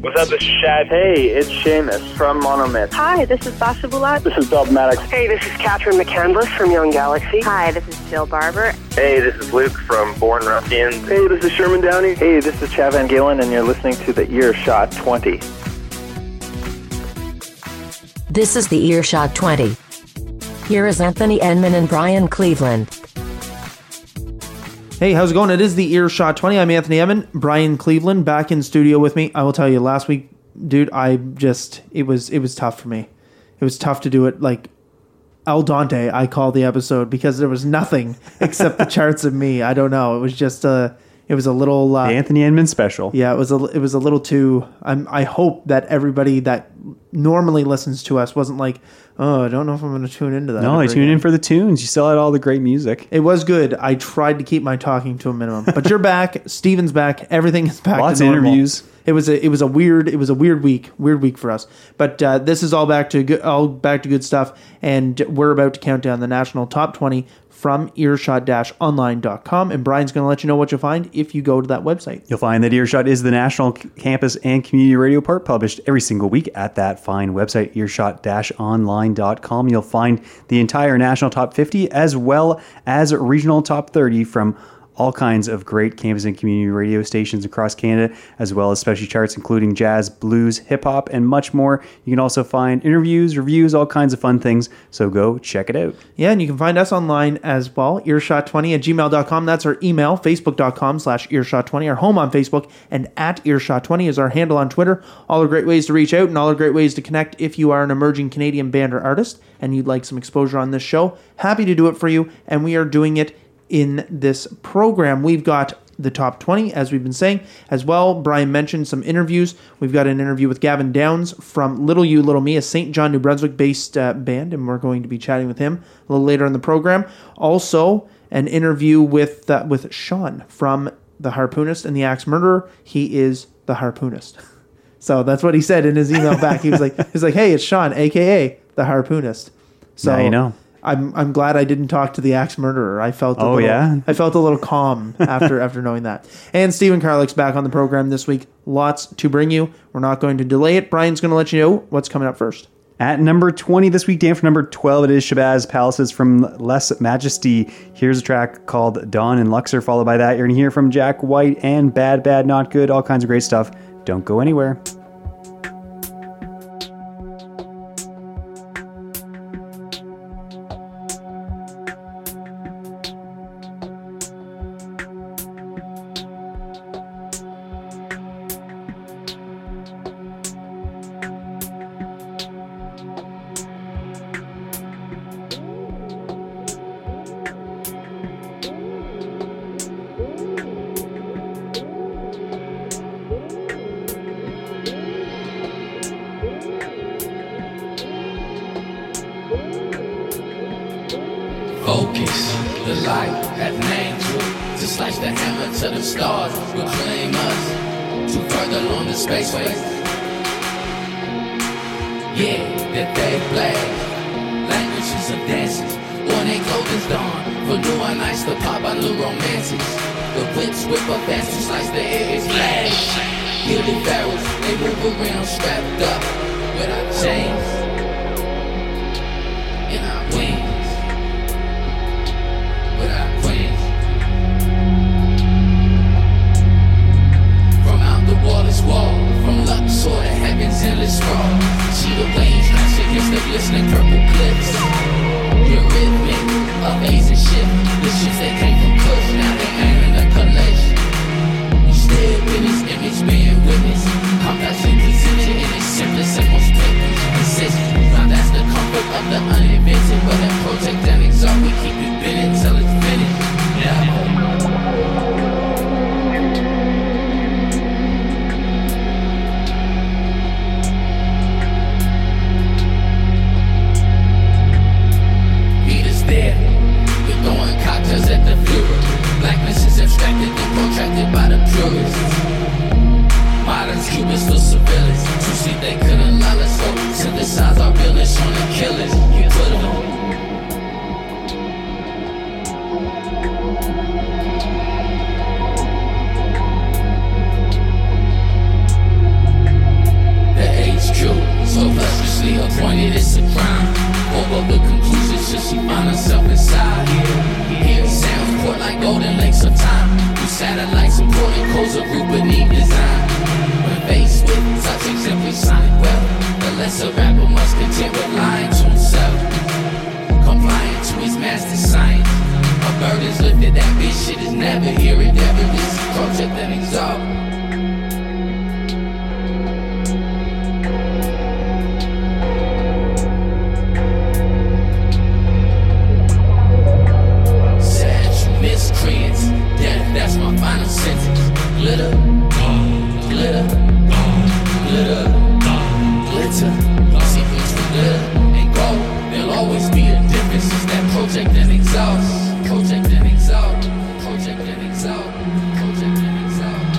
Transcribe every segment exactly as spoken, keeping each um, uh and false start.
What's up, this is Shad. Hey, it's Seamus from Monomyth. Hi, this is Sasha Bulat. This is Bob Maddox. Hey, this is Catherine McCandless from Young Galaxy. Hi, this is Jill Barber. Hey, this is Luke from Born Ruffians. Hey, this is Sherman Downey. Hey, this is Chad Van Galen, and you're listening to the Earshot twenty. This is the Earshot twenty. Here is Anthony Enman and Brian Cleveland. Hey, how's it going? It is the Earshot twenty. I'm Anthony Eman. Brian Cleveland back in studio with me. I will tell you, last week, dude, I just, it was it was tough for me. It was tough to do it. Like, Al Dante, I call the episode, because there was nothing except the charts of me. I don't know. It was just, uh, it was a little... Uh, the Anthony Enman special. Yeah, it was a, it was a little too... I'm, I hope that everybody that normally listens to us wasn't like, oh, I don't know if I'm going to tune into that. No, I tuned in for the tunes. You still had all the great music. It was good. I tried to keep my talking to a minimum. But you're back. Steven's back. Everything is back Lots to normal. of interviews. It was a it was a weird it was a weird week weird week for us, but uh, this is all back to good, all back to good stuff, and we're about to count down the national top twenty from earshot dash online dot com, and Brian's going to let you know what you'll find if you go to that website. You'll find that Earshot is the national campus and community radio part, published every single week at that fine website, earshot dash online dot com. You'll find the entire national top fifty as well as regional top thirty from all kinds of great campus and community radio stations across Canada, as well as specialty charts including jazz, blues, hip-hop, and much more. You can also find interviews, reviews, all kinds of fun things, so go check it out. Yeah, and you can find us online as well, earshot twenty at gmail dot com. That's our email, facebook dot com slash earshot twenty, our home on Facebook, and at earshot twenty is our handle on Twitter. All are great ways to reach out, and all are great ways to connect if you are an emerging Canadian band or artist, and you'd like some exposure on this show. Happy to do it for you, and we are doing it in this program. We've got the top twenty, as we've been saying. As well, Brian mentioned some interviews. We've got an interview with Gavin Downs from Little You, Little Me, a Saint John, New Brunswick-based uh, band, and we're going to be chatting with him a little later in the program. Also, an interview with uh, with Sean from The Harpoonist and the Axe Murderer. He is the harpoonist. So that's what he said in his email back. He was like, he was like, hey, it's Sean, a k a the harpoonist. So now you know. I'm I'm glad I didn't talk to the Axe Murderer. I felt a oh little, yeah, I felt a little calm after after knowing that. And Stephen Carlick's back on the program this week. Lots to bring you. We're not going to delay it. Brian's going to let you know what's coming up first. At number twenty this week, down for number twelve, it is Shabazz Palaces from Less Majesty. Here's a track called Dawn and Luxor. Followed by that, you're going to hear from Jack White and Bad Bad Not Good. All kinds of great stuff. Don't go anywhere. Focus, the light has named you to slice the hammer to the stars, reclaim us to further along the spaceways. Yeah, that they blaze, languages of dances, when they golden's dawn, for new one nights to pop out new romances. The whips whip up fast to slice the air is flash. Gilded barrels, they move around strapped up without chains in our wings. Wall, from Luxor to heaven's endless scroll. See the waves crash against the glistening purple cliffs. Your rhythmic, amazing shift. The ships that came from Kush, now they aim in the collation. You still witness, image being witness. Compassion position in its simplest and most purpose. Consistent. Now that's the comfort of the uninvented. But that project and exalt, we keep it bending till it's finished. Yeah. At the Führer, blackness is abstracted and protracted by the purists. Modern Cubans for surveillance, to see they couldn't lull us, so synthesize our realness on the killers. You put them on. glitter, glitter. See between glitter and gold, there'll always be a difference. It's that project and exhaust, project and exhaust, project and exhaust, project and exhaust.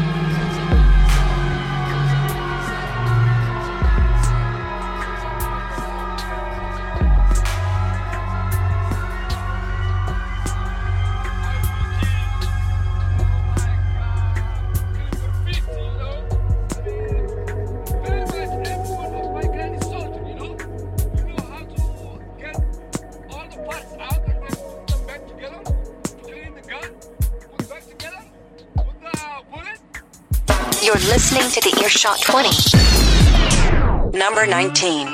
You're listening to the Earshot twenty. Number nineteen.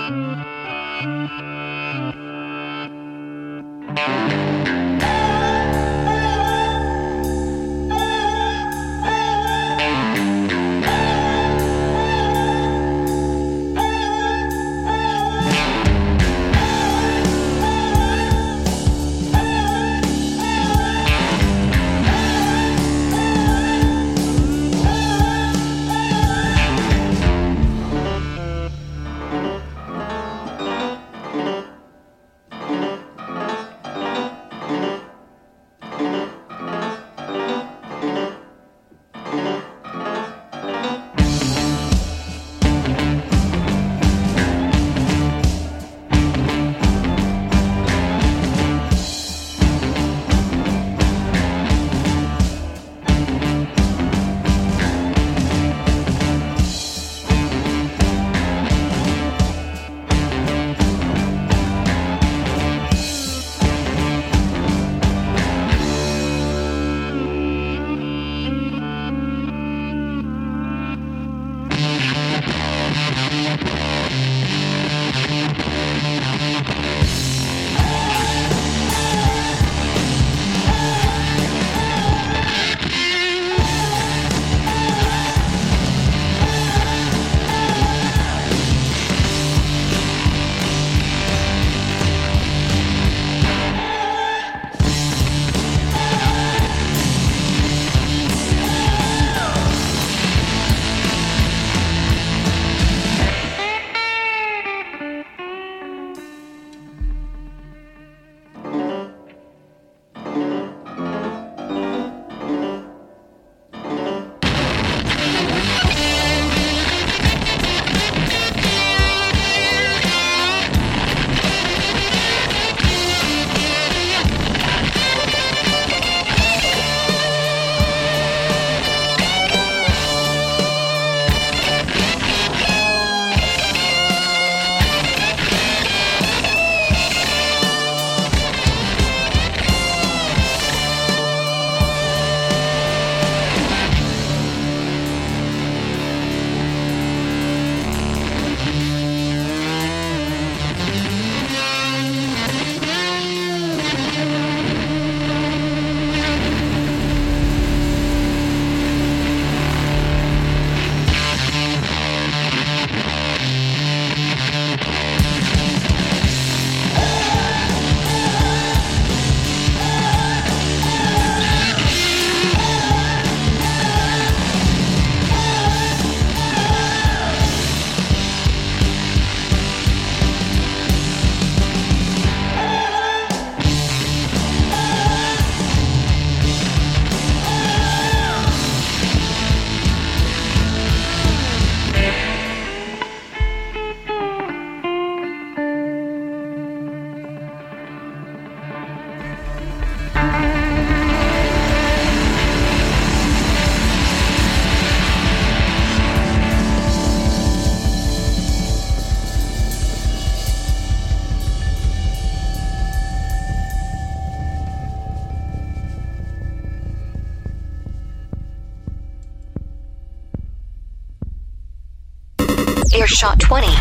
Earshot twenty.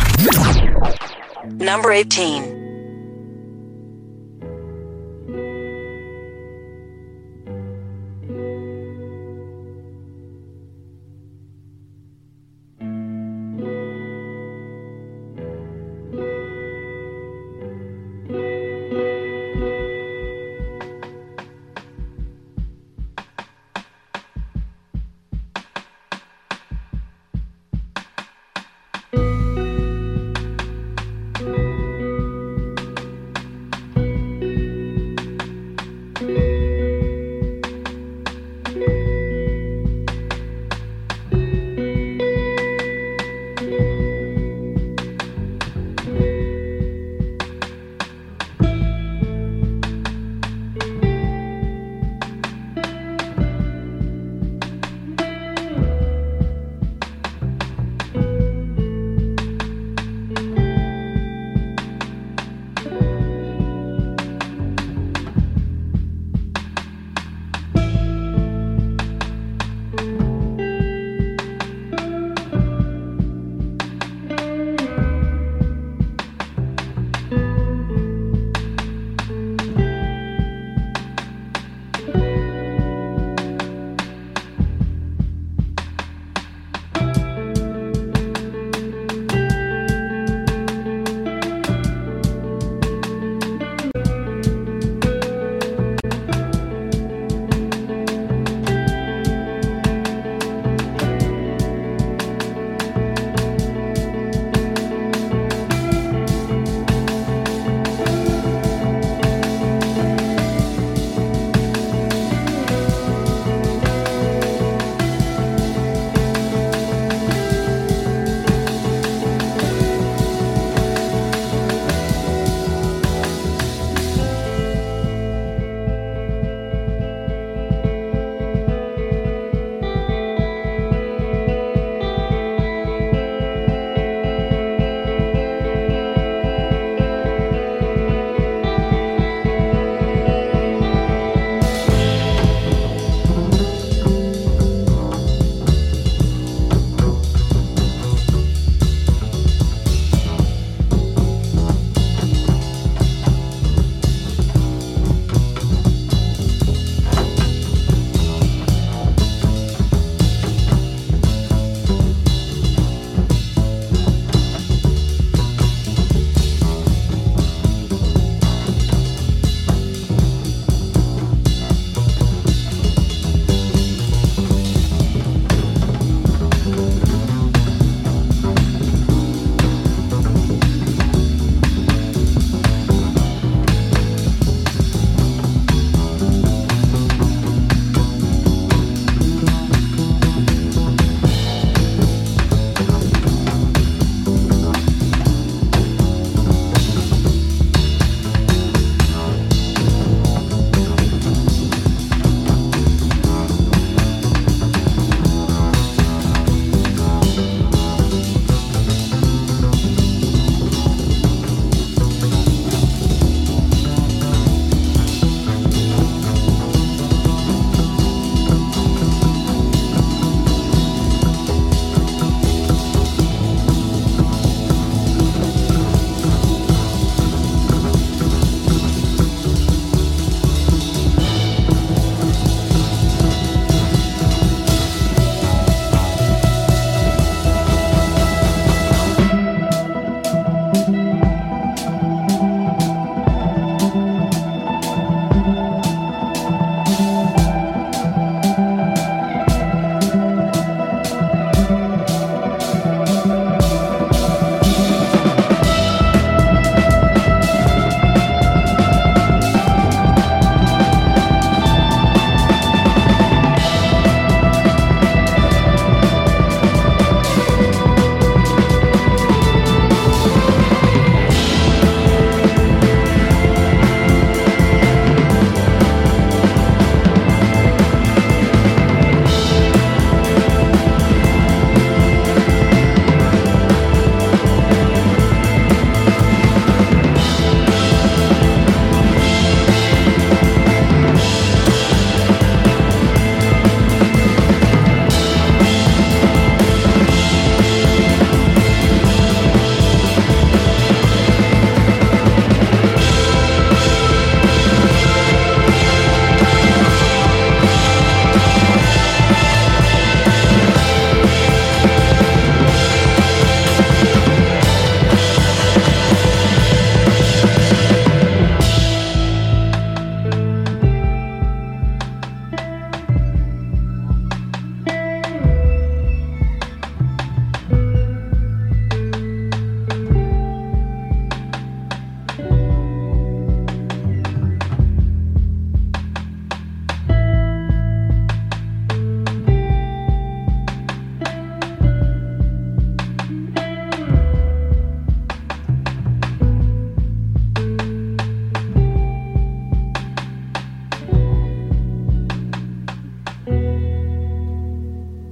Number eighteen.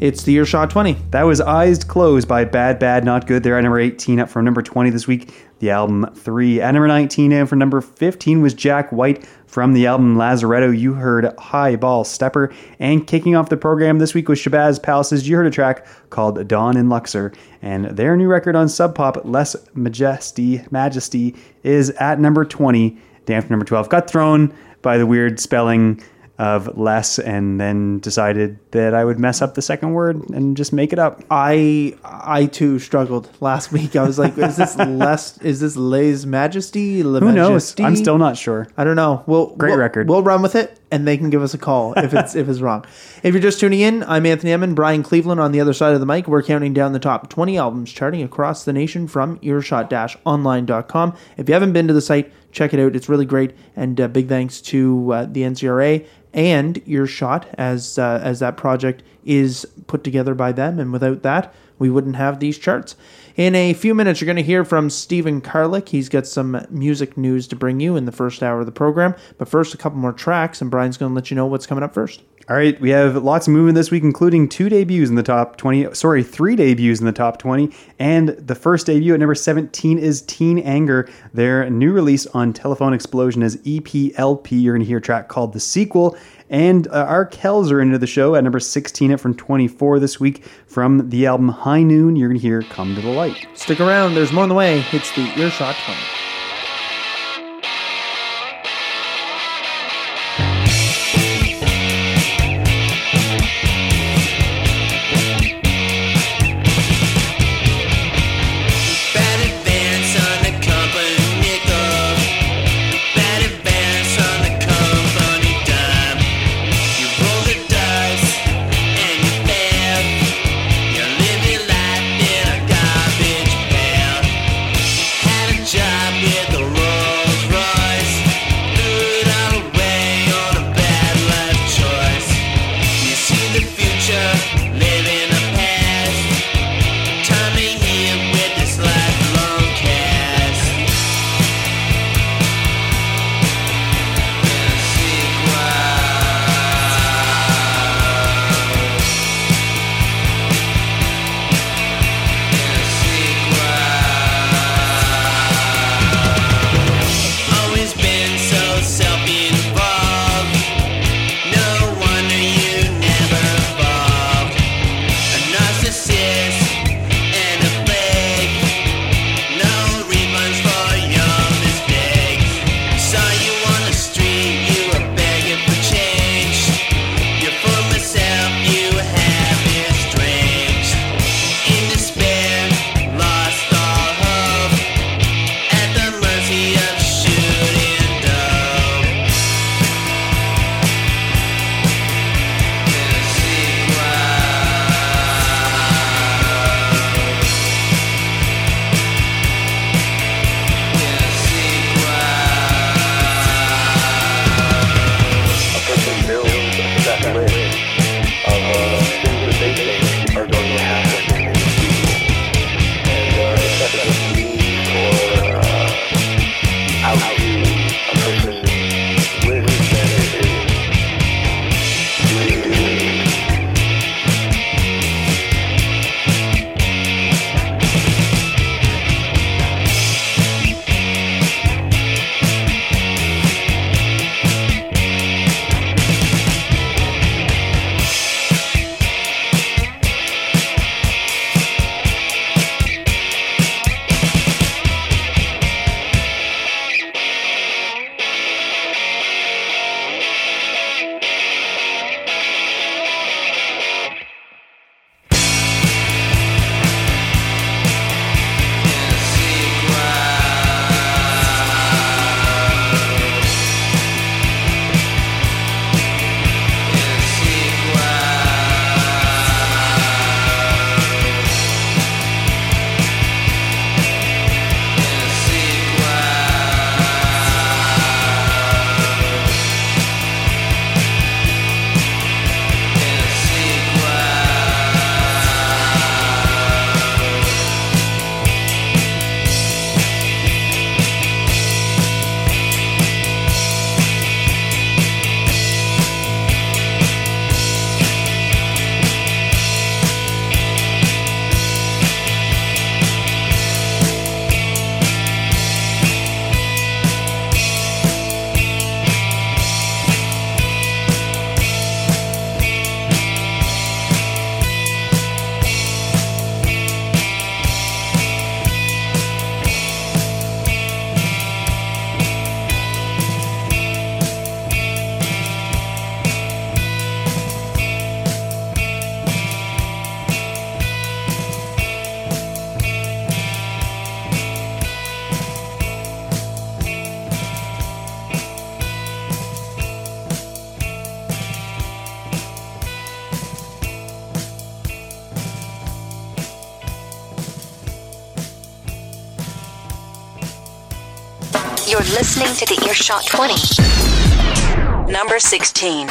It's the Earshot twenty. That was Eyes Closed by Bad Bad Not Good. They're at number eighteen, up from number twenty this week. The album three. At number nineteen and for number fifteen was Jack White from the album Lazaretto. You heard High Ball Stepper. And kicking off the program this week was Shabazz Palaces. You heard a track called Dawn in Luxor. And their new record on Sub Pop, Less Majesty, Majesty, is at number twenty. Down from number twelve. Got thrown by the weird spelling of less, and then decided that I would mess up the second word and just make it up. I I too struggled last week. I was like, is this less? Is this Les Majesty? Le Who knows? Majesty? I'm still not sure. I don't know. We'll, Great we'll, record. We'll run with it, and they can give us a call if it's if it's wrong. If you're just tuning in, I'm Anthony Emmon, Brian Cleveland on the other side of the mic. We're counting down the top twenty albums charting across the nation from earshot dash online dot com. If you haven't been to the site, check it out. It's really great. And uh, big thanks to uh, the N C R A and Earshot as uh, as that project is put together by them. And without that, we wouldn't have these charts. In a few minutes, you're going to hear from Stephen Karlik. He's got some music news to bring you in the first hour of the program. But first, a couple more tracks, and Brian's going to let you know what's coming up first. All right, we have lots of movement this week, including two debuts in the top twenty. Sorry, three debuts in the top twenty. And the first debut at number seventeen is Teen Anger. Their new release on Telephone Explosion is E P L P. You're going to hear a track called The Sequel. And uh, our Kells are into the show at number sixteen at from twenty-four this week. From the album High Noon, you're going to hear Come to the Light. Stick around, there's more on the way. It's the Earshot twenty. Job You're listening to the Earshot twenty. Number sixteen.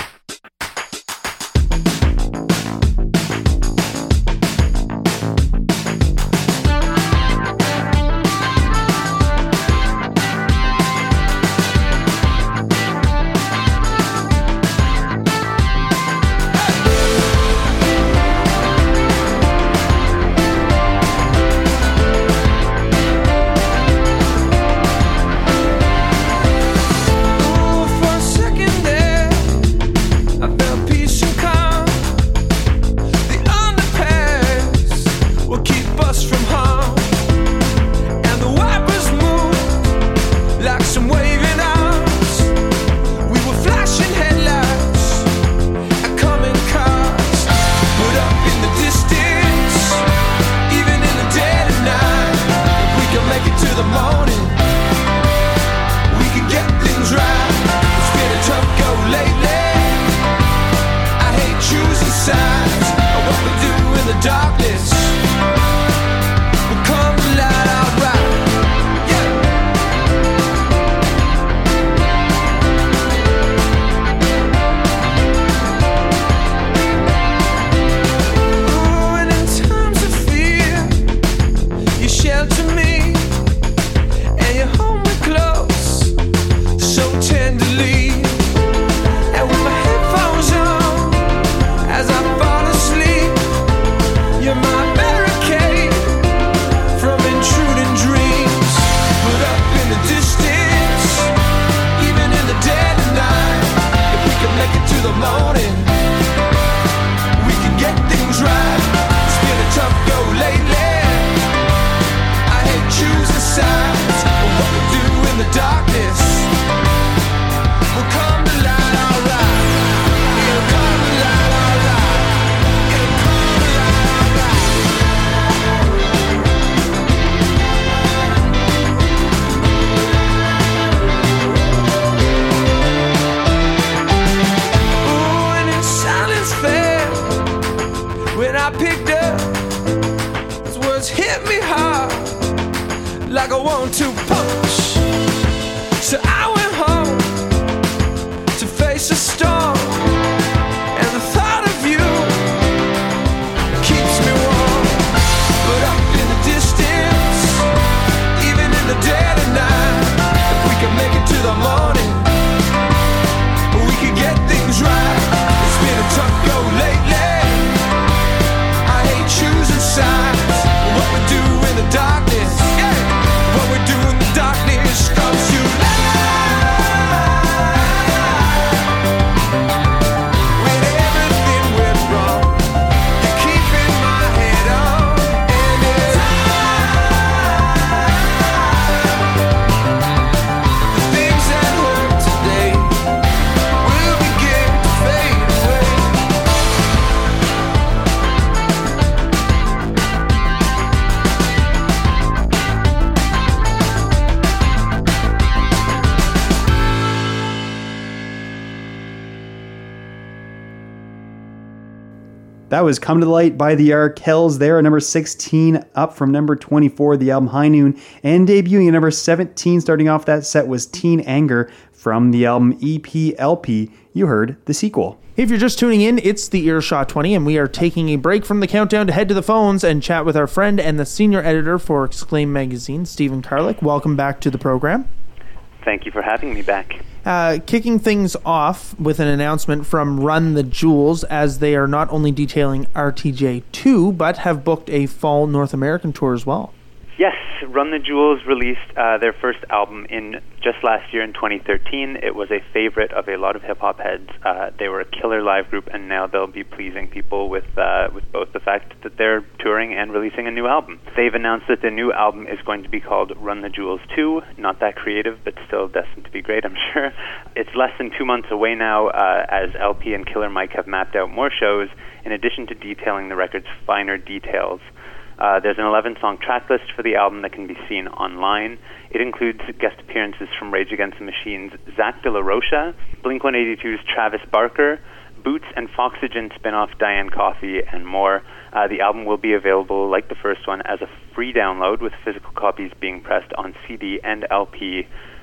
That was Come to the Light by the Arkells there at number sixteen, up from number twenty-four, the album High Noon. And debuting at number seventeen, starting off that set, was Teen Anger from the album E P L P. You heard the sequel. If you're just tuning in, it's the Earshot twenty, and we are taking a break from the countdown to head to the phones and chat with our friend and the senior editor for Exclaim Magazine, Stephen Karlik. Welcome back to the program. Thank you for having me back. Uh, kicking things off with an announcement from Run the Jewels, as they are not only detailing R T J two, but have booked a fall North American tour as well. Yes, Run the Jewels released uh, their first album in just last year in twenty thirteen. It was a favorite of a lot of hip-hop heads. Uh, they were a killer live group, and now they'll be pleasing people with uh, with both the fact that they're touring and releasing a new album. They've announced that the new album is going to be called Run the Jewels two. Not that creative, but still destined to be great, I'm sure. It's less than two months away now, uh, as L P and Killer Mike have mapped out more shows, in addition to detailing the record's finer details. Uh, there's an eleven-song track list for the album that can be seen online. It includes guest appearances from Rage Against the Machine's Zach De La Rocha, Blink one eighty-two's Travis Barker, Boots and Foxygen spin-off Diane Coffey, and more. Uh, the album will be available, like the first one, as a free download, with physical copies being pressed on C D and L P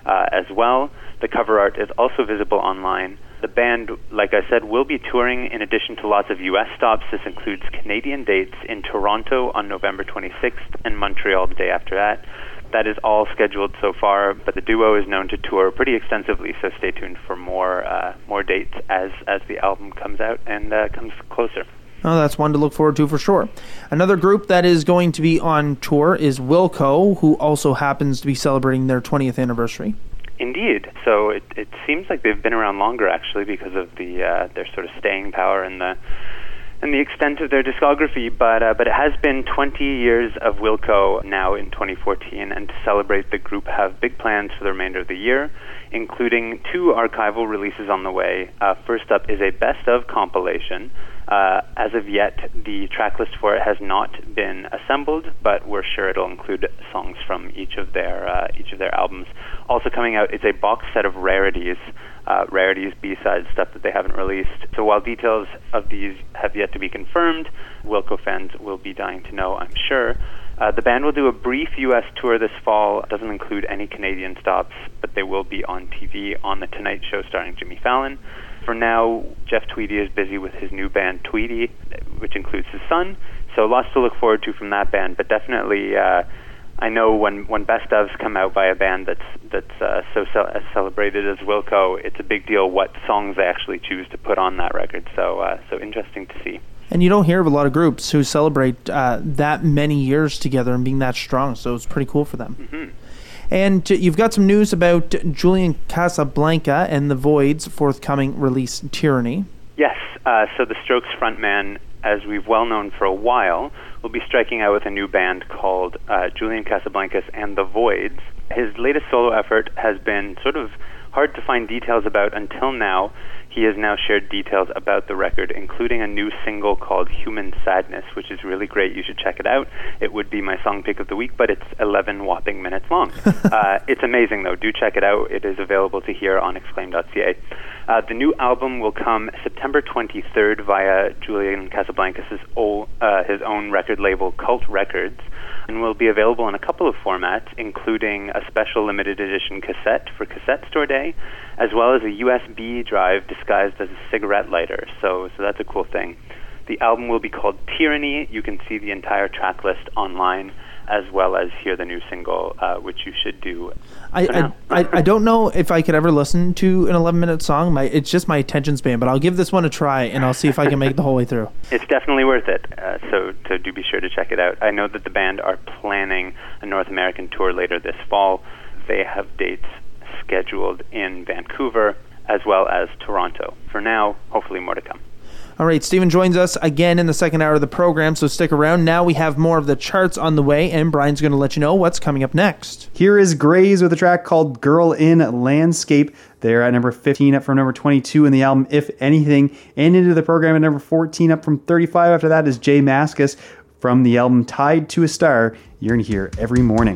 uh, as well. The cover art is also visible online. The band, like I said, will be touring in addition to lots of U S stops. This includes Canadian dates in Toronto on November twenty-sixth and Montreal the day after that. That is all scheduled so far, but the duo is known to tour pretty extensively, so stay tuned for more uh, more dates as, as the album comes out and uh, comes closer. Oh, that's one to look forward to for sure. Another group that is going to be on tour is Wilco, who also happens to be celebrating their twentieth anniversary. Indeed. So it, it seems like they've been around longer, actually, because of the uh, their sort of staying power and the and the extent of their discography. But uh, but it has been twenty years of Wilco now in twenty fourteen, and to celebrate, the group have big plans for the remainder of the year, including two archival releases on the way. Uh, first up is a best of compilation. Uh, as of yet, the track list for it has not been assembled, but we're sure it'll include songs from each of their uh, each of their albums. Also coming out is a box set of rarities, uh, rarities, B-sides, stuff that they haven't released. So while details of these have yet to be confirmed, Wilco fans will be dying to know, I'm sure. Uh, the band will do a brief U S tour this fall. It doesn't include any Canadian stops, but they will be on T V on The Tonight Show starring Jimmy Fallon. For now, Jeff Tweedy is busy with his new band Tweedy, which includes his son, so lots to look forward to from that band. But definitely, uh, I know when, when best ofs come out by a band that's that's uh, so ce- as celebrated as Wilco, it's a big deal what songs they actually choose to put on that record. So uh, so interesting to see. And you don't hear of a lot of groups who celebrate uh, that many years together and being that strong, so it's pretty cool for them. Mm-hmm. And you've got some news about Julian Casablanca and The Void's forthcoming release, Tyranny. Yes, uh, so the Strokes frontman, as we've well known for a while, will be striking out with a new band called uh, Julian Casablancas and The Voids. His latest solo effort has been sort of hard to find details about until now. He has now shared details about the record, including a new single called Human Sadness, which is really great. You should check it out. It would be my song pick of the week, but it's eleven whopping minutes long. uh, it's amazing, though. Do check it out. It is available to hear on exclaim dot c a. Uh, the new album will come September twenty-third via Julian Casablancas' old, uh, his own record label, Cult Records, and will be available in a couple of formats, including a special limited edition cassette for Cassette Store Day, as well as a U S B drive disguised as a cigarette lighter. So, so that's a cool thing. The album will be called Tyranny. You can see the entire track list online, as well as hear the new single, uh, which you should do. I, I, I I don't know if I could ever listen to an eleven-minute song. My It's just my attention span, but I'll give this one a try, and I'll see if I can make it the whole way through. It's definitely worth it, uh, so, so do be sure to check it out. I know that the band are planning a North American tour later this fall. They have dates scheduled in Vancouver as well as Toronto. For now, hopefully more to come. All right, Stephen joins us again in the second hour of the program, so stick around. Now we have more of the charts on the way, and Brian's going to let you know what's coming up next. Here is Grays with a track called Girl in Landscape. They're at number fifteen, up from number twenty-two in the album If Anything, and into the program at number fourteen, up from thirty-five. After that is Jay Mascis from the album Tied to a Star. You're in here every morning.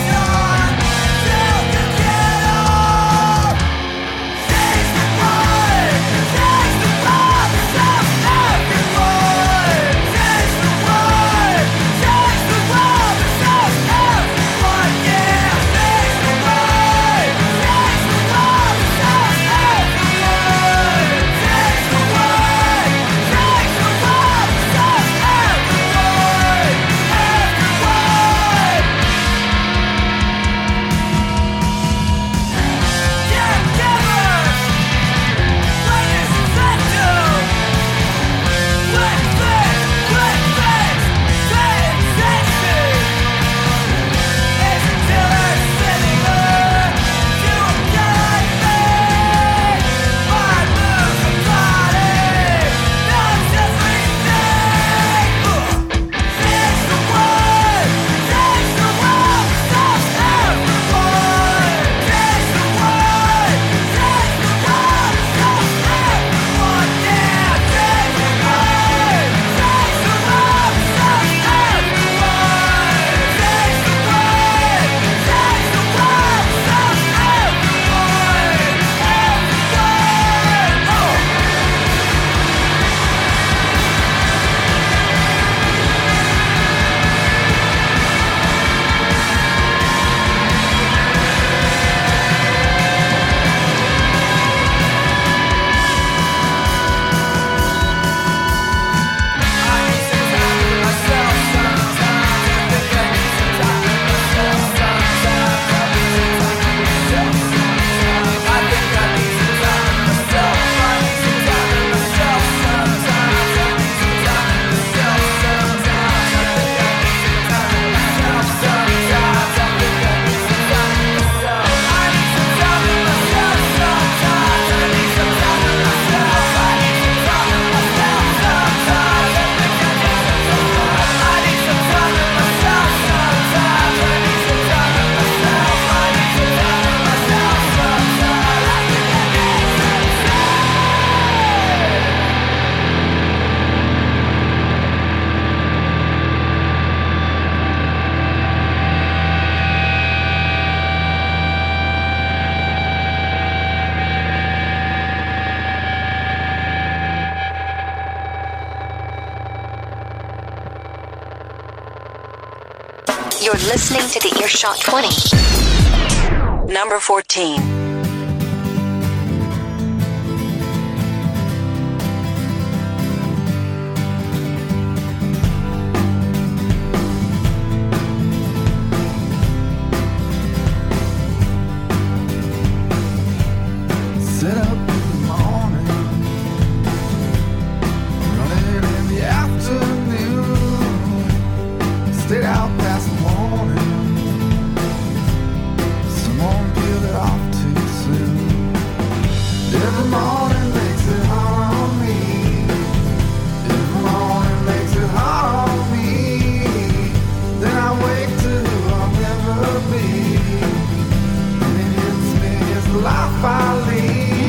She's the one. You're listening to the Earshot twenty. Number fourteen. Set up in the morning, running in the afternoon, stayed out past the morning, someone peeled it off too soon. Every morning makes it hard on me, every morning makes it hard on me, then I wake to who I'll never be, and it hits me as the life I lead.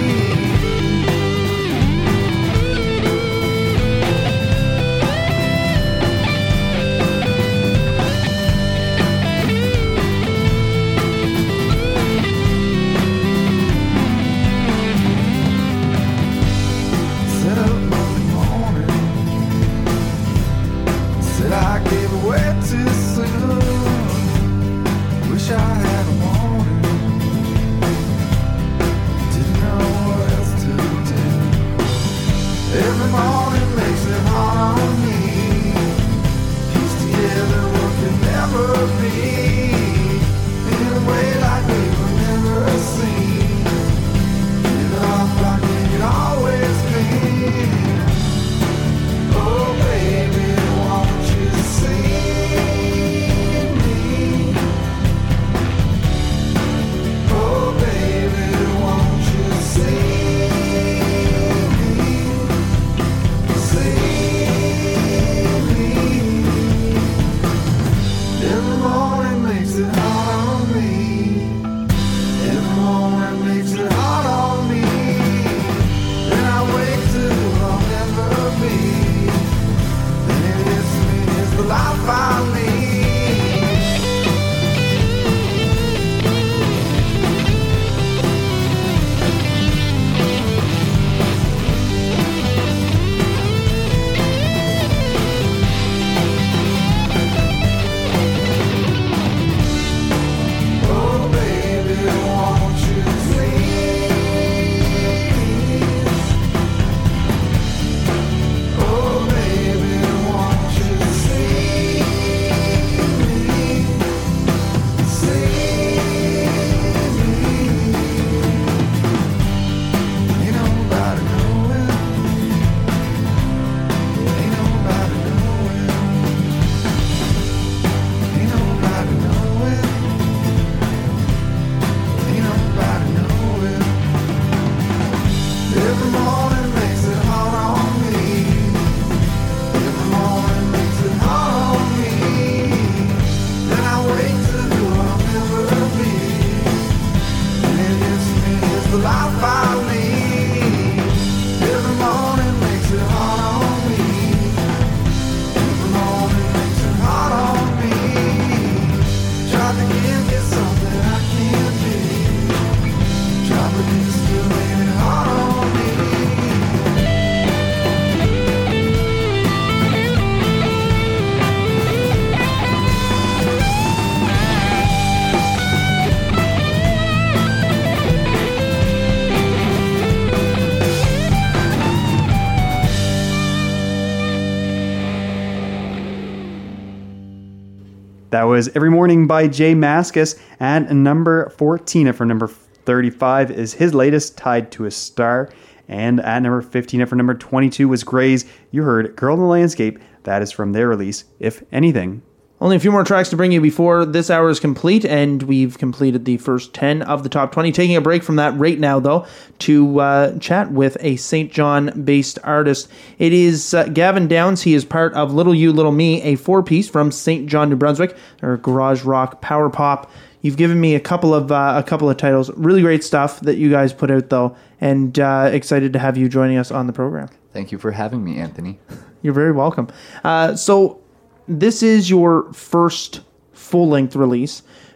That was Every Morning by Jay Mascis at number fourteen. And for number thirty-five is his latest, Tied to a Star. And at number fifteen, and for number twenty-two was Gray's. You heard Girl in the Landscape. That is from their release, If Anything. Only a few more tracks to bring you before this hour is complete, and we've completed the first ten of the top twenty. Taking a break from that right now, though, to uh, chat with a Saint John-based artist. It is uh, Gavin Downs. He is part of Little You, Little Me, a four-piece from Saint John, New Brunswick, or garage rock, power pop. You've given me a couple of uh, a couple of titles. Really great stuff that you guys put out, though, and uh, excited to have you joining us on the program. Thank you for having me, Anthony. You're very welcome. Uh, so... This is your first full-length release.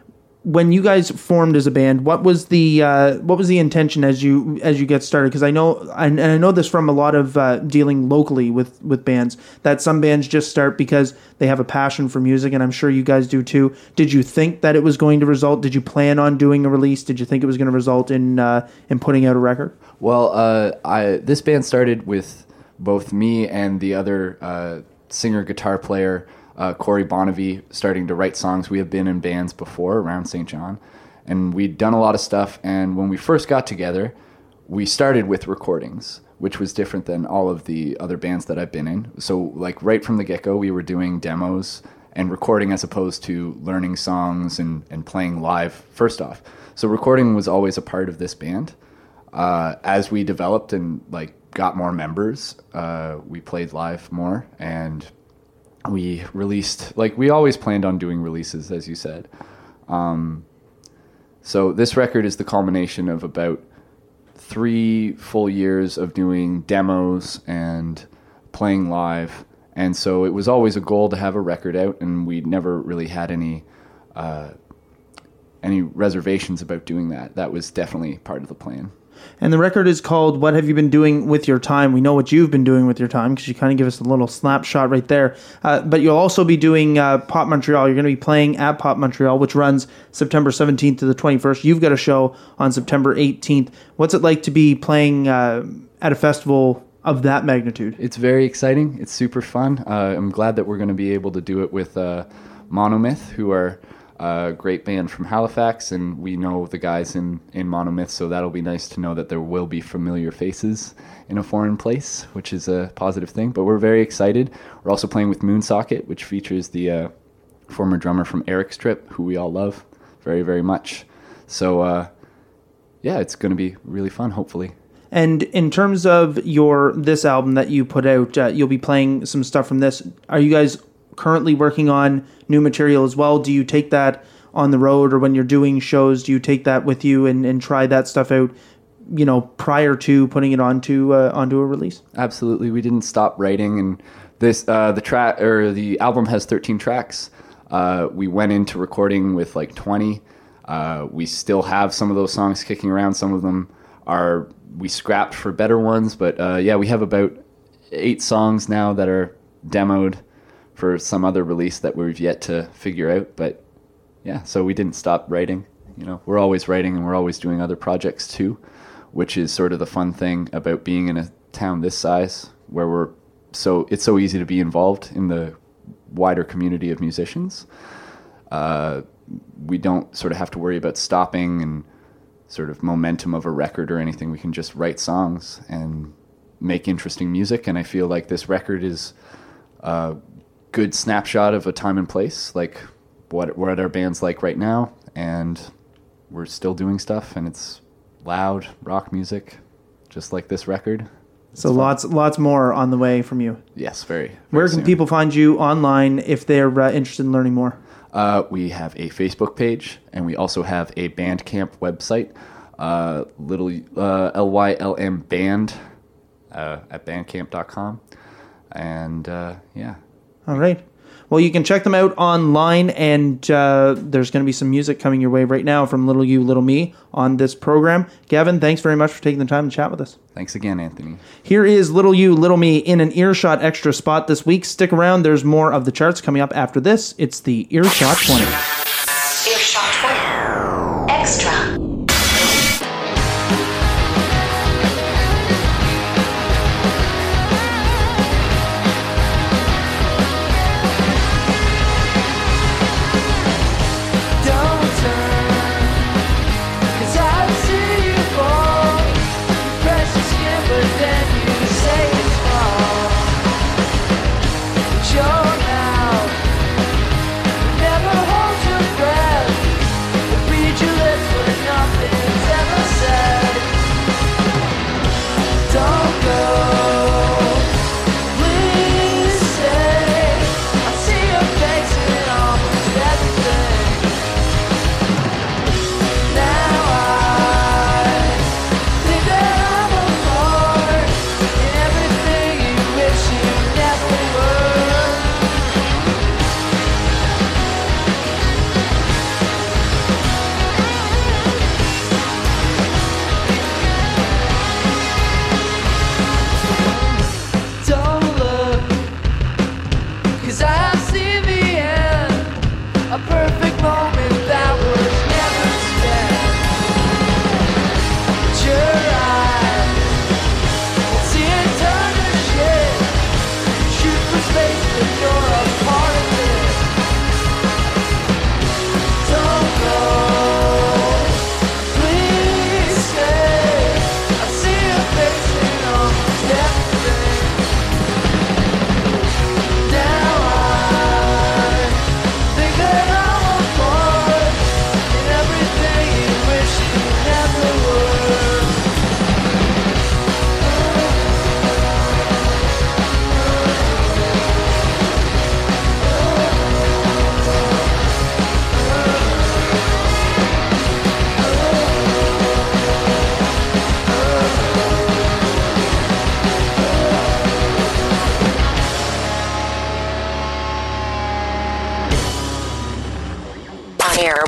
when you guys formed as a band, what was the uh, what was the intention as you as you get started? Because I know, and I know this from a lot of uh, dealing locally with with bands, that some bands just start because they have a passion for music, and I'm sure you guys do too. Did you think that it was going to result? Did you plan on doing a release? Did you think it was going to result in uh, in putting out a record? Well, uh, I this band started with both me and the other uh, singer guitar player. Uh, Corey Bonavie, starting to write songs. We have been in bands before around Saint John, and we'd done a lot of stuff. And when we first got together, we started with recordings, which was different than all of the other bands that I've been in. So like right from the get-go, we were doing demos and recording as opposed to learning songs and, and playing live first off. So recording was always a part of this band. Uh, as we developed and like got more members, uh, we played live more, and we released, like we always planned on doing releases, as you said. Um, so this record is the culmination of about three full years of doing demos and playing live. And so it was always a goal to have a record out, and we never really had any uh, any reservations about doing that. That was definitely part of the plan. And the record is called What Have You Been Doing With Your Time? We know what you've been doing with your time because you kind of give us a little snapshot right there. Uh, but you'll also be doing uh, Pop Montreal. You're going to be playing at Pop Montreal, which runs September seventeenth to the twenty-first. You've got a show on September eighteenth. What's it like to be playing uh, at a festival of that magnitude? It's very exciting. It's super fun. Uh, I'm glad that we're going to be able to do it with uh, Monomyth, who are a great band from Halifax, and we know the guys in, in Monomyth, so that'll be nice to know that there will be familiar faces in a foreign place, which is a positive thing. But we're very excited. We're also playing with Moonsocket, which features the uh, former drummer from Eric's Trip, who we all love very, very much. So, uh, yeah, it's going to be really fun, hopefully. And in terms of your this album that you put out, uh, you'll be playing some stuff from this. Are you guys currently working on new material as well? Do you take that on the road, or when you're doing shows, do you take that with you and, and try that stuff out, you know, prior to putting it onto uh, onto a release? Absolutely. We didn't stop writing, and this uh, the track or the album has thirteen tracks. Uh, we went into recording with like twenty. Uh, we still have some of those songs kicking around. Some of them are we scrapped for better ones, but uh, yeah, we have about eight songs now that are demoed for some other release that we've yet to figure out. But yeah, so we didn't stop writing. You know, we're always writing, and we're always doing other projects too, which is sort of the fun thing about being in a town this size, where we're so it's so easy to be involved in the wider community of musicians. Uh, we don't sort of have to worry about stopping and sort of momentum of a record or anything. We can just write songs and make interesting music, and I feel like this record is uh, good snapshot of a time and place, like what what our band's like right now, and we're still doing stuff, and it's loud rock music, just like this record. It's so fun. lots lots more on the way from you. Yes, very. very Where can soon. people find you online if they're uh, interested in learning more? Uh, we have a Facebook page, and we also have a Bandcamp website, uh, little uh, L Y L M band uh, at bandcamp dot com, and uh, yeah. All right. Well, you can check them out online, and uh, there's going to be some music coming your way right now from Little You, Little Me on this program. Gavin, thanks very much for taking the time to chat with us. Thanks again, Anthony. Here is Little You, Little Me in an Earshot Extra spot this week. Stick around. There's more of the charts coming up after this. It's the Earshot twenty. Earshot twenty. Extra. Never hold your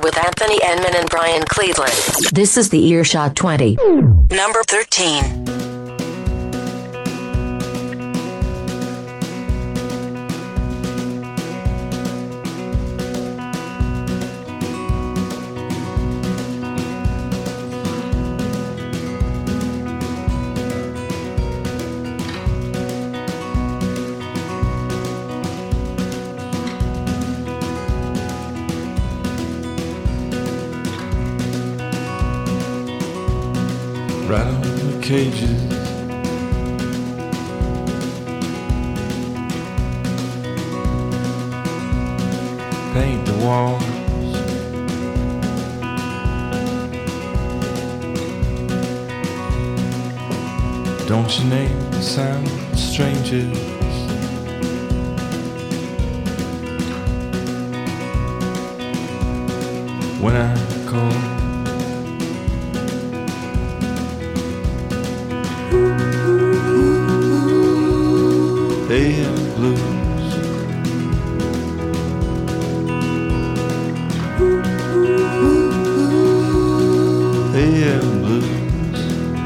with Anthony Enman and Brian Cleveland. This is the Earshot twenty. Number thirteen. Rattle the cages, paint the walls, don't you name the sound strangers. When I call A M blues, A M blues,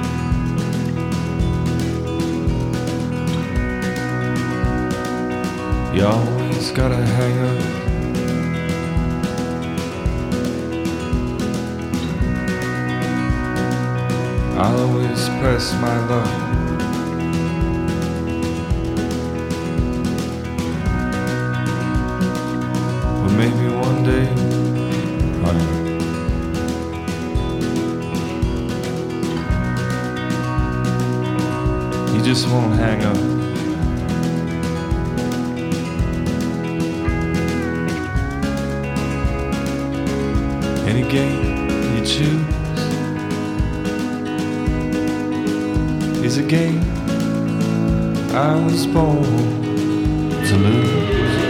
you always gotta hang up. I'll always press my luck. Maybe one day, honey, you just won't hang up. Any game you choose is a game I was born to lose.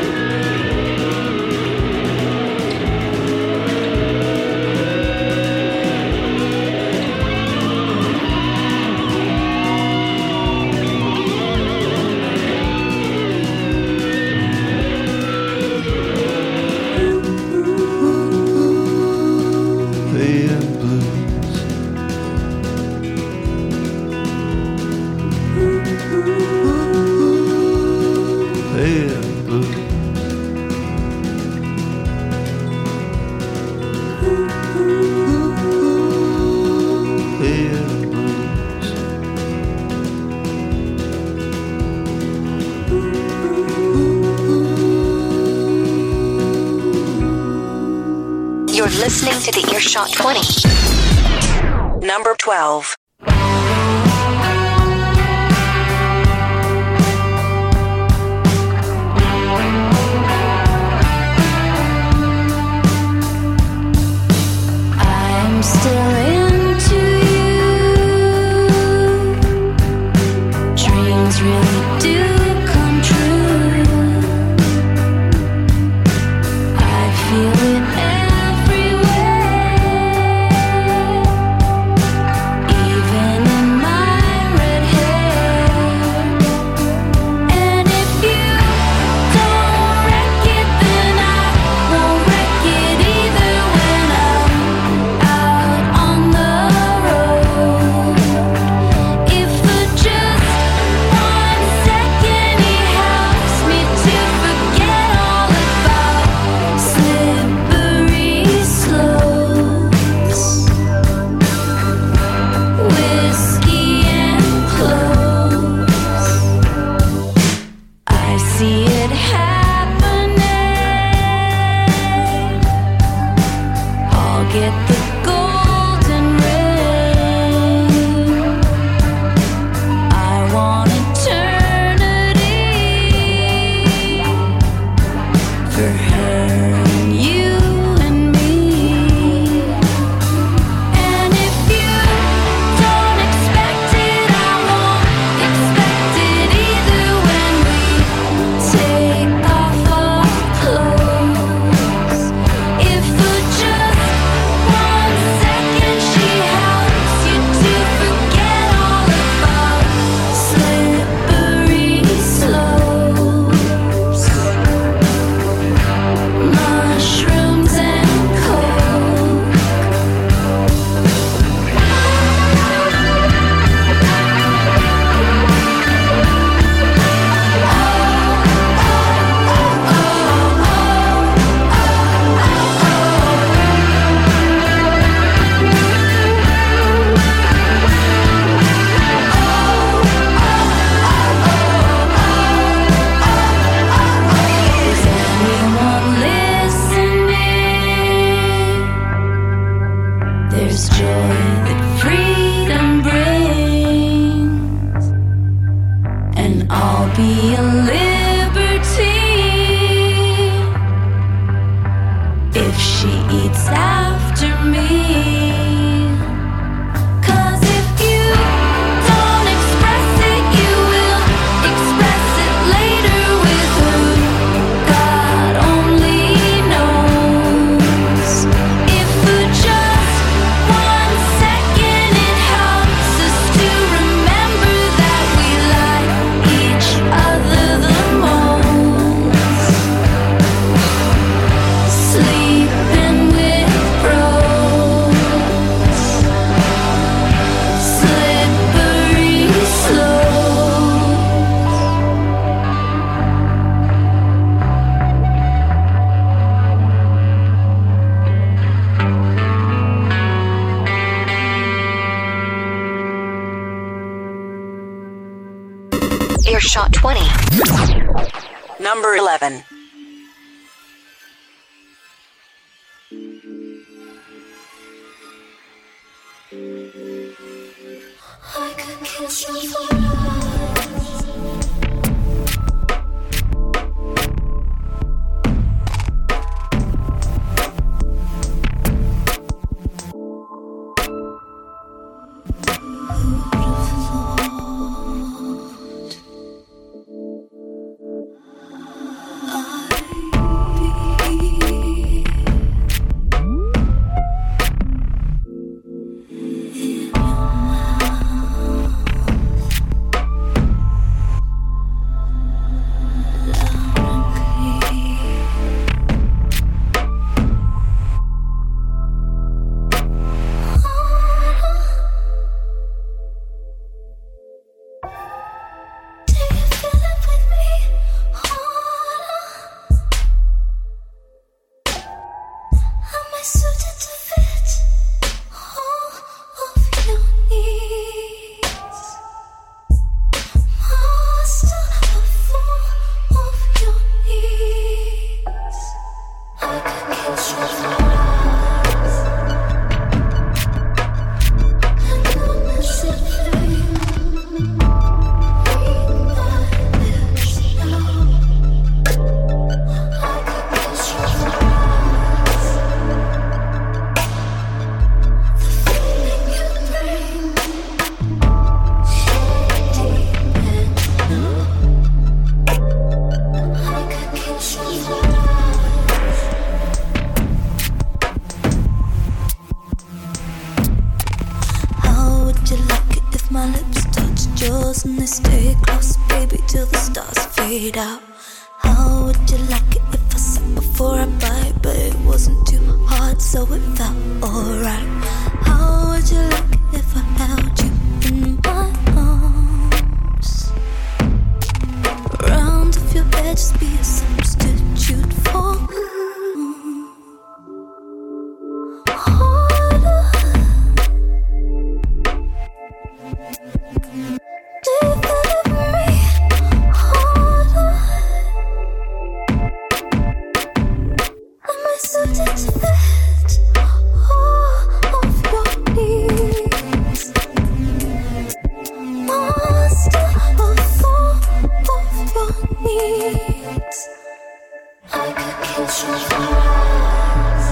You're listening to the Earshot twenty. Number twelve. I'm still into you. Dreams really do come true. I feel it everywhere. Earshot twenty. Number eleven. I could kiss you for life. Out. How would you like it if I sat before I bite, but it wasn't too hard, so it felt alright? How would you like it if I held you in my arms? Round of your bed, just be a substitute for harder. Do you feel it for me? Suited to fit all of your needs, master of all of your needs. I could kiss you for life,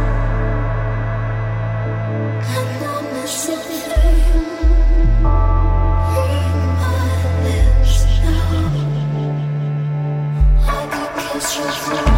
and not miss a thing. Read my lips now. I could kiss you for life.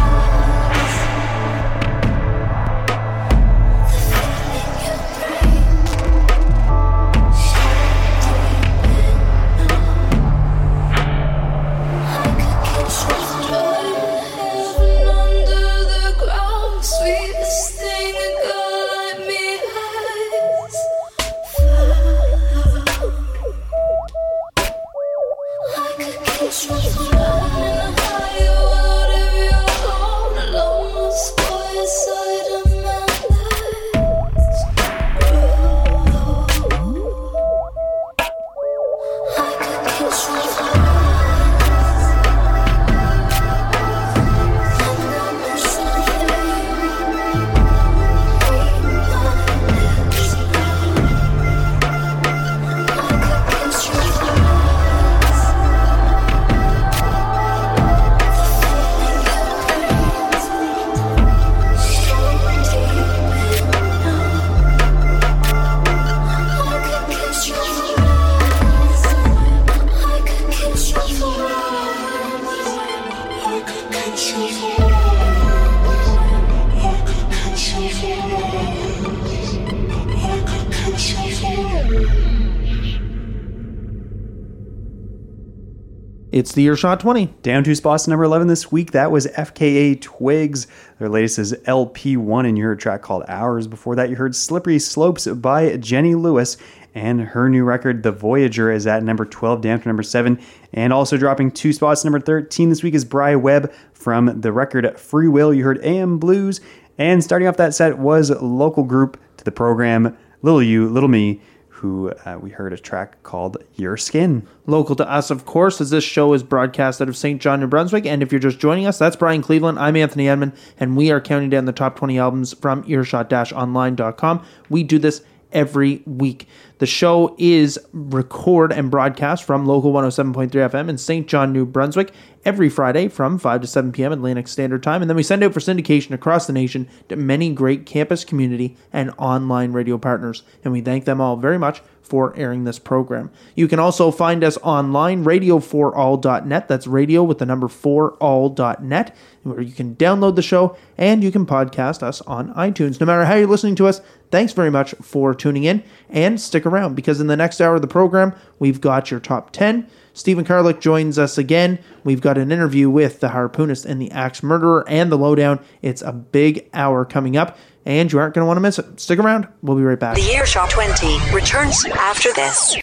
It's the Earshot twenty. Down two spots to number eleven this week. That was F K A Twigs. Their latest is L P one, and you heard a track called Hours. Before that, you heard Slippery Slopes by Jenny Lewis, and her new record, The Voyager, is at number twelve, down to number seven. And also dropping two spots to number thirteen this week is Bri Webb from the record Free Will. You heard A M Blues. And starting off that set was local group to the program, Little You, Little Me, who uh, we heard a track called Your Skin. Local to us, of course, as this show is broadcast out of Saint John, New Brunswick. And if you're just joining us, that's Brian Cleveland. I'm Anthony Edmond, and we are counting down the top twenty albums from earshot dash online dot com. We do this every week. The show is record and broadcast from Local one oh seven point three F M in Saint John, New Brunswick every Friday from five to seven p.m. Atlantic Standard Time. And then we send out for syndication across the nation to many great campus, community, and online radio partners. And we thank them all very much for airing this program. You can also find us online, radio for all dot net. That's radio with the number for all dot net, where you can download the show and you can podcast us on iTunes. No matter how you're listening to us, thanks very much for tuning in, and stick around because in the next hour of the program, we've got your top ten. Stephen Karlik joins us again. We've got an interview with the harpoonist and the axe murderer and the lowdown. It's a big hour coming up, and you aren't going to want to miss it. Stick around. We'll be right back. The Earshot twenty returns after this.